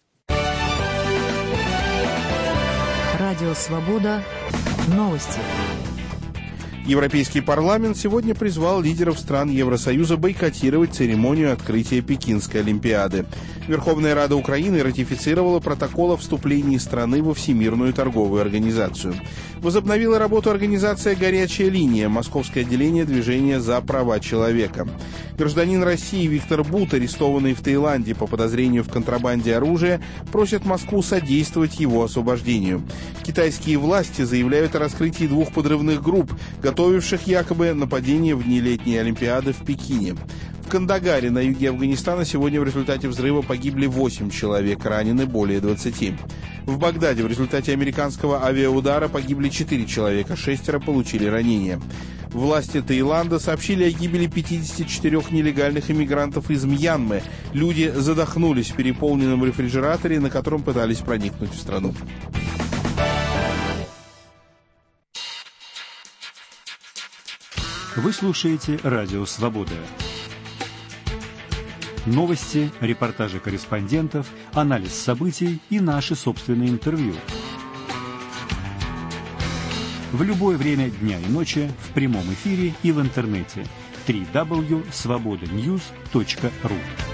Радио «Свобода». Новости. Европейский парламент сегодня призвал лидеров стран Евросоюза бойкотировать церемонию открытия Пекинской Олимпиады. Верховная Рада Украины ратифицировала протокол о вступлении страны во Всемирную торговую организацию. Возобновила работу организация «Горячая линия», московское отделение движения за права человека. Гражданин России Виктор Бут, арестованный в Таиланде по подозрению в контрабанде оружия, просит Москву содействовать его освобождению. Китайские власти заявляют о раскрытии 2 подрывных групп, готовивших якобы нападение в дни летней Олимпиады в Пекине. В Кандагаре на юге Афганистана сегодня в результате взрыва погибли 8 человек, ранены более 20. В Багдаде в результате американского авиаудара погибли 4 человека, 6 получили ранения. Власти Таиланда сообщили о гибели 54 нелегальных иммигрантов из Мьянмы. Люди задохнулись в переполненном рефрижераторе, на котором пытались проникнуть в страну. Вы слушаете «Радио Свобода». Новости, репортажи корреспондентов, анализ событий и наши собственные интервью. В любое время дня и ночи, в прямом эфире и в интернете. www.svobodanews.ru.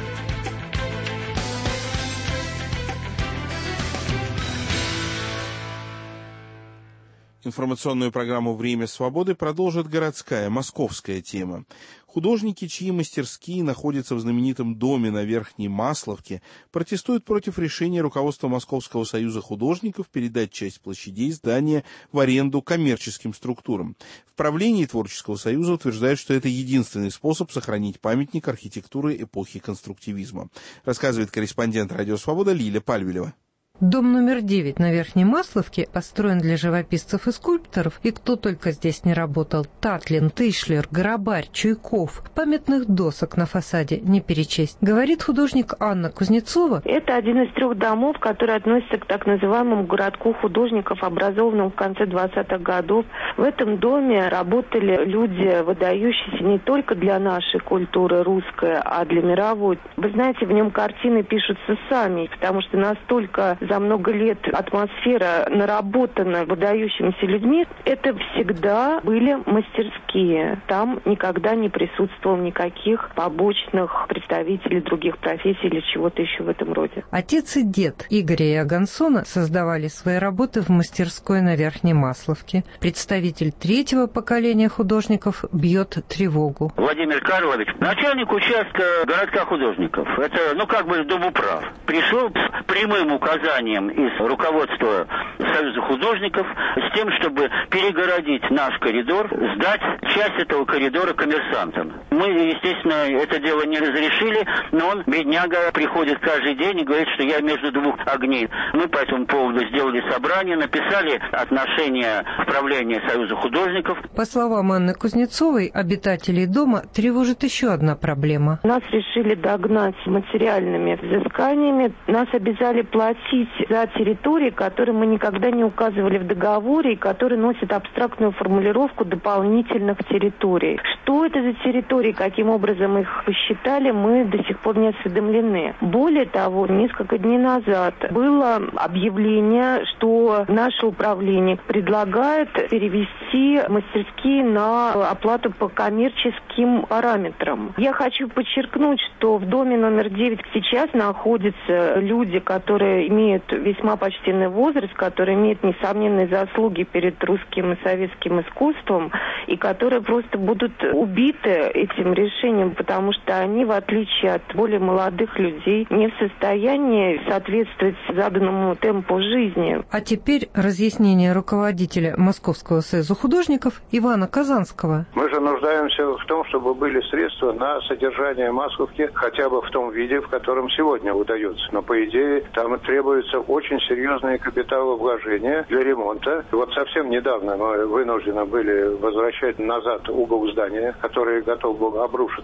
Информационную программу «Время свободы» продолжит городская, московская тема. Художники, чьи мастерские находятся в знаменитом доме на Верхней Масловке, протестуют против решения руководства Московского союза художников передать часть площадей здания в аренду коммерческим структурам. В правлении Творческого союза утверждают, что это единственный способ сохранить памятник архитектуры эпохи конструктивизма. Рассказывает корреспондент «Радио Свобода» Лиля Пальвелева. Дом номер 9 на Верхней Масловке построен для живописцев и скульпторов, и кто только здесь не работал. Татлин, Тышлер, Горобарь, Чуйков. Памятных досок на фасаде не перечесть. Говорит художник Анна Кузнецова. Это один из 3 домов, который относится к так называемому городку художников, образованному в конце 20-х годов. В этом доме работали люди, выдающиеся не только для нашей культуры русской, а для мировой. Вы знаете, в нем картины пишутся сами, потому что настолько за много лет атмосфера наработана выдающимися людьми. Это всегда были мастерские. Там никогда не присутствовал никаких побочных представителей других профессий или чего-то еще в этом роде. Отец и дед Игоря и Агансона создавали свои работы в мастерской на Верхней Масловке. Представитель 3-го поколения художников бьет тревогу. Владимир Карлович, начальник участка городка художников. Это, как бы домоуправ. Пришел с прямым указанием из руководства Союза художников с тем, чтобы перегородить наш коридор, сдать часть этого коридора коммерсантам. Мы, естественно, это дело не разрешили, но он, бедняга, приходит каждый день и говорит, что я между 2 огней. Мы по этому поводу сделали собрание, написали отношение в правление Союза художников. По словам Анны Кузнецовой, обитателей дома тревожит еще одна проблема. Нас решили догнать материальными взысканиями. Нас обязали платить за территории, которые мы никогда не указывали в договоре и которые носят абстрактную формулировку дополнительных территорий. Что это за территории, каким образом их посчитали, мы до сих пор не осведомлены. Более того, несколько дней назад было объявление, что наше управление предлагает перевести мастерские на оплату по коммерческим параметрам. Я хочу подчеркнуть, что в доме номер 9 сейчас находятся люди, которые имеют весьма почтенный возраст, которые имеют несомненные заслуги перед русским и советским искусством, и которые просто будут убиты этим решением, потому что они, в отличие от более молодых людей, не в состоянии соответствовать заданному темпу жизни. А теперь разъяснение руководителя Московского союза художников Ивана Казанского. Мы же нуждаемся в том, чтобы были средства на содержание Масловки хотя бы в том виде, в котором сегодня удается. Но, по идее, там требуется очень серьезные капиталовложения для ремонта. Вот совсем недавно мы вынуждены были возвращать назад угол здания, который готов был обрушиться.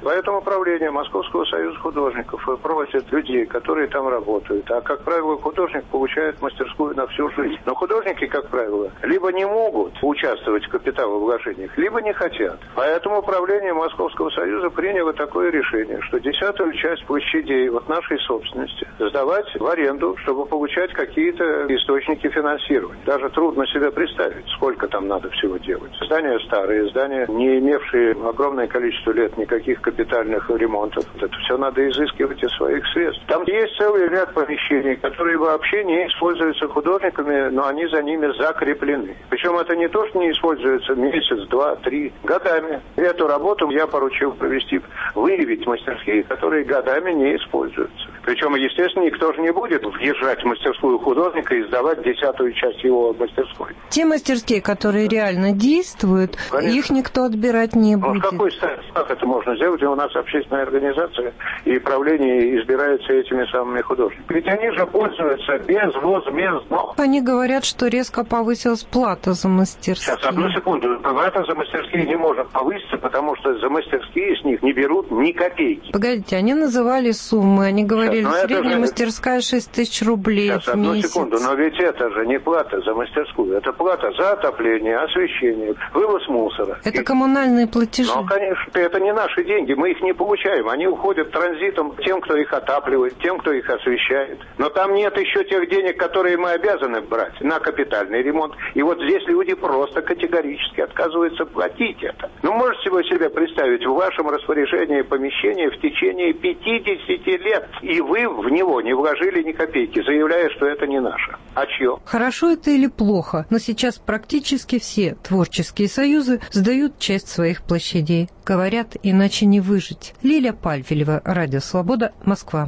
Поэтому правление Московского союза художников просит людей, которые там работают. А, как правило, художник получает мастерскую на всю жизнь. Но художники, как правило, либо не могут участвовать в капиталовложениях, либо не хотят. Поэтому правление Московского союза приняло такое решение, что 10-ю часть площадей от нашей собственности сдавать в аренду, чтобы получать какие-то источники финансирования. Даже трудно себе представить, сколько там надо всего делать. Здания старые, здания, не имевшие огромное количество лет никаких капитальных ремонтов. Это все надо изыскивать из своих средств. Там есть целый ряд помещений, которые вообще не используются художниками, но они за ними закреплены. Причем это не то, что не используется месяц, два, три, годами. Эту работу я поручил провести, выявить мастерские, которые годами не используются. Причем, естественно, никто же не будет въезжать в мастерскую художника и сдавать 10-ю часть его мастерской. Те мастерские, которые реально действуют, конечно, их никто отбирать не будет. С какой стати? Как это можно сделать? У нас общественная организация и правление избираются этими самыми художниками. Ведь они же пользуются безвозмездно. Они говорят, что резко повысилась плата за мастерские. Сейчас, одну секунду. Плата за мастерские не может повыситься, потому что за мастерские с них не берут ни копейки. Погодите, они называли суммы, они говорили, средняя мастерская 6 тысяч рублей сейчас, в месяц. Секунду, но ведь это же не плата за мастерскую, это плата за отопление, освещение, вывоз мусора. Это коммунальные платежи. Ну, конечно, это не наши деньги, мы их не получаем, они уходят транзитом тем, кто их отапливает, тем, кто их освещает. Но там нет еще тех денег, которые мы обязаны брать на капитальный ремонт. И вот здесь люди просто категорически отказываются платить это. Ну, можете вы себе представить, в вашем распоряжении помещение в течение 50 лет, и вы в него не вложили ни копейки, заявляя, что это не наше. А чье? Хорошо это или плохо, но сейчас практически все творческие союзы сдают часть своих площадей. Говорят, иначе не выжить. Лилия Пальфилева, Радио Свобода, Москва.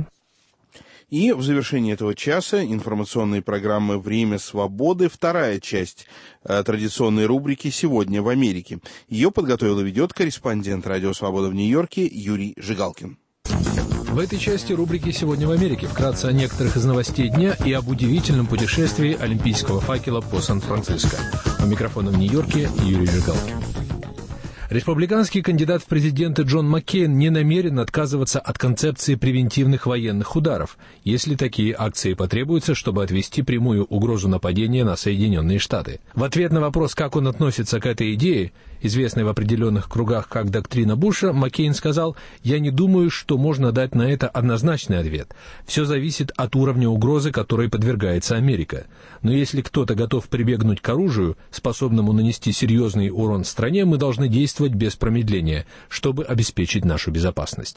И в завершении этого часа информационной программы «Время свободы» вторая часть традиционной рубрики «Сегодня в Америке». Ее подготовил и ведет корреспондент «Радио Свобода» в Нью-Йорке Юрий Жигалкин. В этой части рубрики «Сегодня в Америке» вкратце о некоторых из новостей дня и об удивительном путешествии олимпийского факела по Сан-Франциско. У микрофона в Нью-Йорке Юрий Жигалкин. Республиканский кандидат в президенты Джон Маккейн не намерен отказываться от концепции превентивных военных ударов, если такие акции потребуются, чтобы отвести прямую угрозу нападения на Соединенные Штаты. В ответ на вопрос, как он относится к этой идее, известной в определенных кругах как доктрина Буша, Маккейн сказал: «Я не думаю, что можно дать на это однозначный ответ. Все зависит от уровня угрозы, которой подвергается Америка. Но если кто-то готов прибегнуть к оружию, способному нанести серьезный урон стране, мы должны действовать без промедления, чтобы обеспечить нашу безопасность».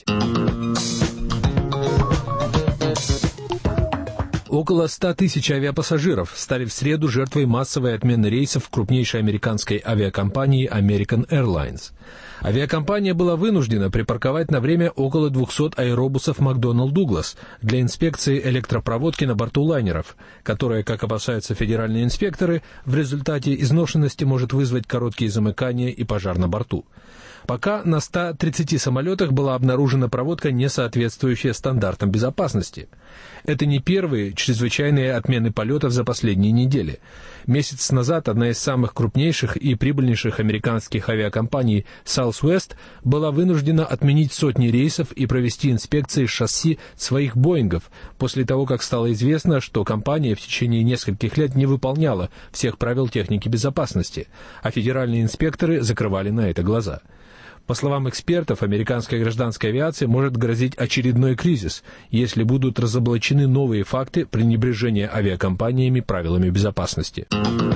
Около 100 тысяч авиапассажиров стали в среду жертвой массовой отмены рейсов крупнейшей американской авиакомпании American Airlines. Авиакомпания была вынуждена припарковать на время около 200 аэробусов McDonnell Douglas для инспекции электропроводки на борту лайнеров, которая, как опасаются федеральные инспекторы, в результате изношенности может вызвать короткие замыкания и пожар на борту. Пока на 130 самолетах была обнаружена проводка, не соответствующая стандартам безопасности. Это не первые чрезвычайные отмены полетов за последние недели. Месяц назад одна из самых крупнейших и прибыльнейших американских авиакомпаний Southwest была вынуждена отменить сотни рейсов и провести инспекции шасси своих «Боингов» после того, как стало известно, что компания в течение нескольких лет не выполняла всех правил техники безопасности, а федеральные инспекторы закрывали на это глаза. По словам экспертов, американской гражданской авиации может грозить очередной кризис, если будут разоблачены новые факты пренебрежения авиакомпаниями правилами безопасности.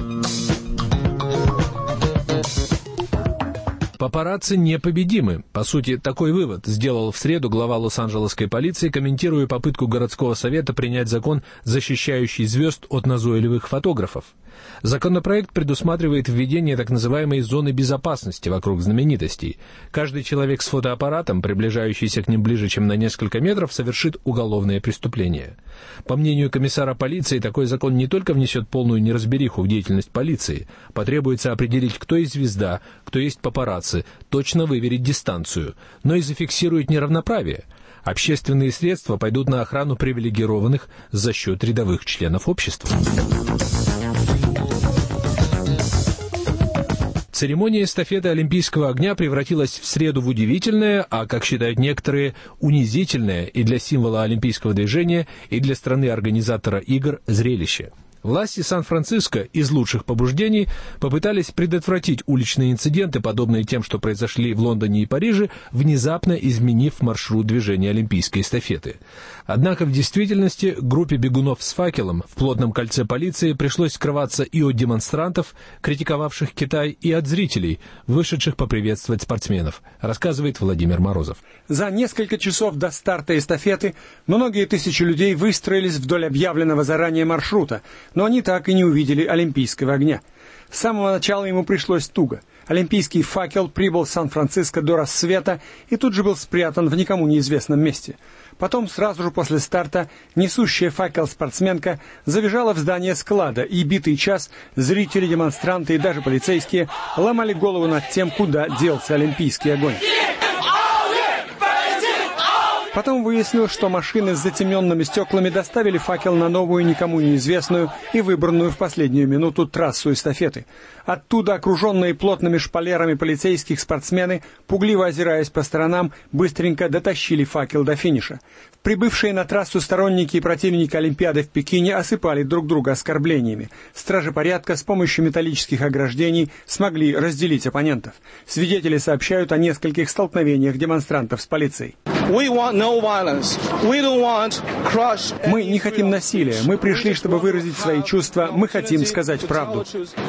Папарацци непобедимы. По сути, такой вывод сделал в среду глава Лос-Анджелесской полиции, комментируя попытку городского совета принять закон, защищающий звезд от назойливых фотографов. Законопроект предусматривает введение так называемой зоны безопасности вокруг знаменитостей. Каждый человек с фотоаппаратом, приближающийся к ним ближе, чем на несколько метров, совершит уголовное преступление. По мнению комиссара полиции, такой закон не только внесет полную неразбериху в деятельность полиции, потребуется определить, кто есть звезда, кто есть папарацци, точно выверить дистанцию, но и зафиксирует неравноправие. Общественные средства пойдут на охрану привилегированных за счет рядовых членов общества. Церемония эстафеты Олимпийского огня превратилась в среду в удивительное, а, как считают некоторые, унизительное и для символа олимпийского движения, и для страны-организатора игр зрелище. Власти Сан-Франциско из лучших побуждений попытались предотвратить уличные инциденты, подобные тем, что произошли в Лондоне и Париже, внезапно изменив маршрут движения Олимпийской эстафеты. Однако в действительности группе бегунов с факелом в плотном кольце полиции пришлось скрываться и от демонстрантов, критиковавших Китай, и от зрителей, вышедших поприветствовать спортсменов, рассказывает Владимир Морозов. За несколько часов до старта эстафеты многие тысячи людей выстроились вдоль объявленного заранее маршрута, но они так и не увидели олимпийского огня. С самого начала ему пришлось туго. Олимпийский факел прибыл в Сан-Франциско до рассвета и тут же был спрятан в никому неизвестном месте. Потом, сразу же после старта, несущая факел спортсменка забежала в здание склада, и битый час зрители, демонстранты и даже полицейские ломали голову над тем, куда делся олимпийский огонь. Потом выяснилось, что машины с затемненными стеклами доставили факел на новую, никому неизвестную и выбранную в последнюю минуту трассу эстафеты. Оттуда, окруженные плотными шпалерами полицейских, спортсмены, пугливо озираясь по сторонам, быстренько дотащили факел до финиша. Прибывшие на трассу сторонники и противники Олимпиады в Пекине осыпали друг друга оскорблениями. Стражи порядка с помощью металлических ограждений смогли разделить оппонентов. Свидетели сообщают о нескольких столкновениях демонстрантов с полицией. Мы не хотим насилия, мы пришли, чтобы выразить свои чувства, мы хотим сказать правду.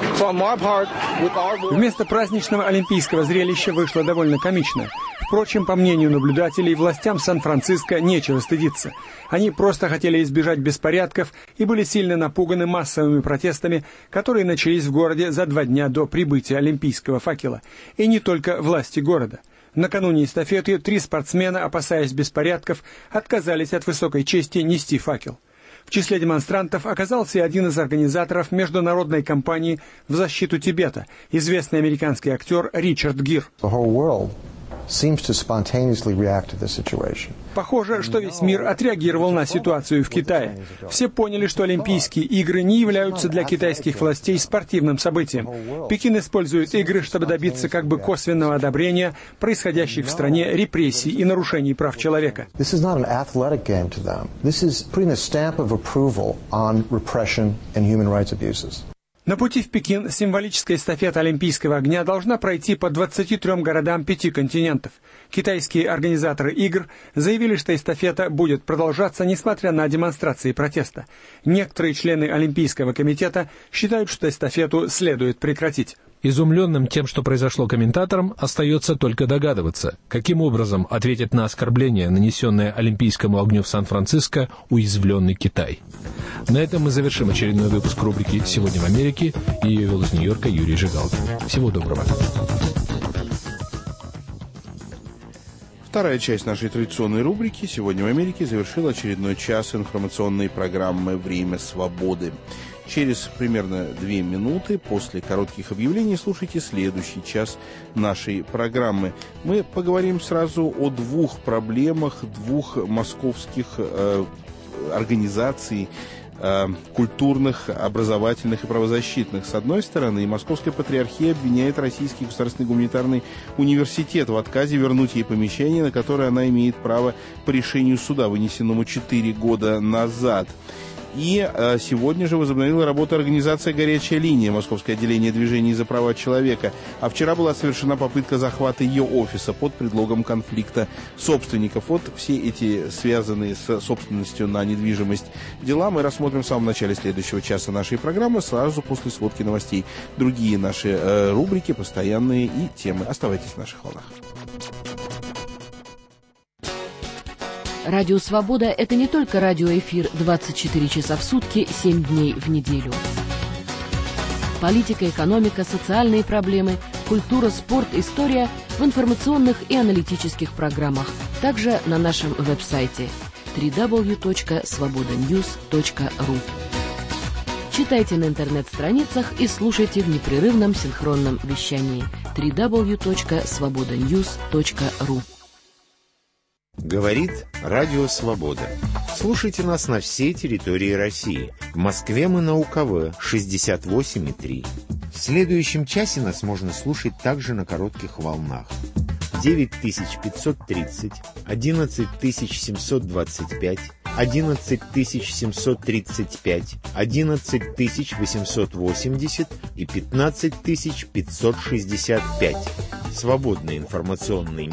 Вместо праздничного олимпийского зрелища вышло довольно комично. Впрочем, по мнению наблюдателей, властям Сан-Франциско нечего стыдиться. Они просто хотели избежать беспорядков и были сильно напуганы массовыми протестами, которые начались в городе за 2 дня до прибытия олимпийского факела. И не только власти города. Накануне эстафеты 3 спортсмена, опасаясь беспорядков, отказались от высокой чести нести факел. В числе демонстрантов оказался и один из организаторов международной кампании в защиту Тибета, известный американский актер Ричард Гир. Похоже, что весь мир отреагировал на ситуацию в Китае. Все поняли, что Олимпийские игры не являются для китайских властей спортивным событием. Пекин использует игры, чтобы добиться как бы косвенного одобрения происходящих в стране репрессий и нарушений прав человека. На пути в Пекин символическая эстафета Олимпийского огня должна пройти по 23 городам 5 континентов. Китайские организаторы игр заявили, что эстафета будет продолжаться, несмотря на демонстрации протеста. Некоторые члены Олимпийского комитета считают, что эстафету следует прекратить. Изумленным тем, что произошло комментаторам, остается только догадываться, каким образом ответит на оскорбление, нанесенное олимпийскому огню в Сан-Франциско, уязвленный Китай. На этом мы завершим очередной выпуск рубрики «Сегодня в Америке». Ее вел из Нью-Йорка Юрий Жигалкин. Всего доброго. Вторая часть нашей традиционной рубрики «Сегодня в Америке» завершила очередной час информационной программы «Время свободы». Через примерно 2 минуты после коротких объявлений слушайте следующий час нашей программы. Мы поговорим сразу о 2 проблемах 2 московских организаций, культурных, образовательных и правозащитных. С одной стороны, Московская патриархия обвиняет Российский государственный гуманитарный университет в отказе вернуть ей помещение, на которое она имеет право по решению суда, вынесенному 4 года назад. И сегодня же возобновила работу организация «Горячая линия», Московское отделение движений за права человека. А вчера была совершена попытка захвата ее офиса под предлогом конфликта собственников. Вот все эти связанные с собственностью на недвижимость дела мы рассмотрим в самом начале следующего часа нашей программы, сразу после сводки новостей. Другие наши рубрики, постоянные и темы. Оставайтесь в наших волнах. Радио «Свобода» — это не только радиоэфир 24 часа в сутки, 7 дней в неделю. Политика, экономика, социальные проблемы, культура, спорт, история в информационных и аналитических программах. Также на нашем веб-сайте www.svobodanews.ru. Читайте на интернет-страницах и слушайте в непрерывном синхронном вещании www.svobodanews.ru. Говорит Радио Свобода. Слушайте нас на всей территории России. В Москве мы на УКВ 68,3. В следующем часе нас можно слушать также на коротких волнах. 9530, 11725, 11735, 11880 и 15565. Свободный информационный